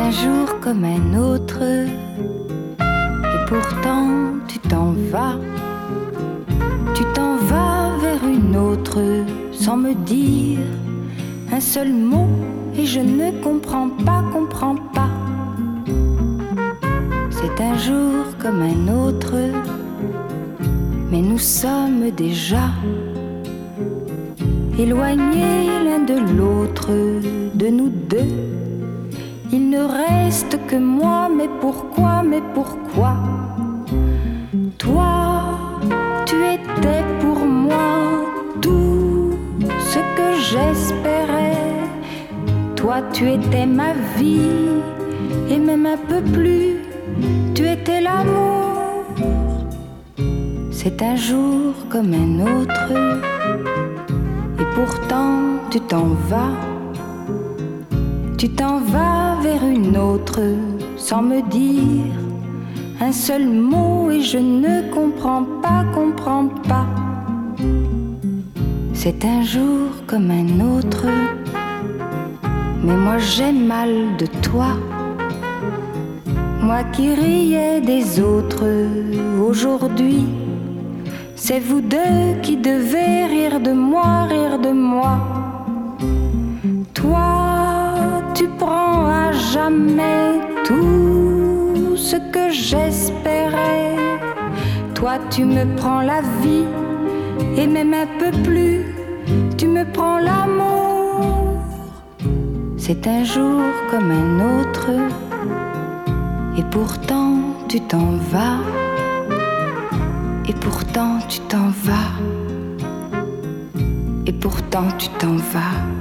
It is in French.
un jour comme un autre, et pourtant tu t'en vas. Tu t'en vas vers une autre sans me dire un seul mot, et je ne comprends pas, comprends pas. C'est un jour comme un autre, mais nous sommes déjà éloignés l'un de l'autre, de nous deux. Il ne reste que moi, mais pourquoi, mais pourquoi? Toi, tu étais pour moi tout ce que j'espérais. Toi, tu étais ma vie, et même un peu plus, tu étais l'amour. C'est un jour comme un autre, et pourtant tu t'en vas. Tu t'en vas vers une autre sans me dire un seul mot, et je ne comprends pas, comprends pas. C'est un jour comme un autre, mais moi j'ai mal de toi. Moi qui riais des autres, aujourd'hui c'est vous deux qui devez rire de moi, rire de moi. Toi, tu prends à jamais tout ce que j'espérais. Toi, tu me prends la vie, et même un peu plus, tu me prends l'amour. C'est un jour comme un autre, et pourtant tu t'en vas. Et pourtant tu t'en vas. Et pourtant tu t'en vas.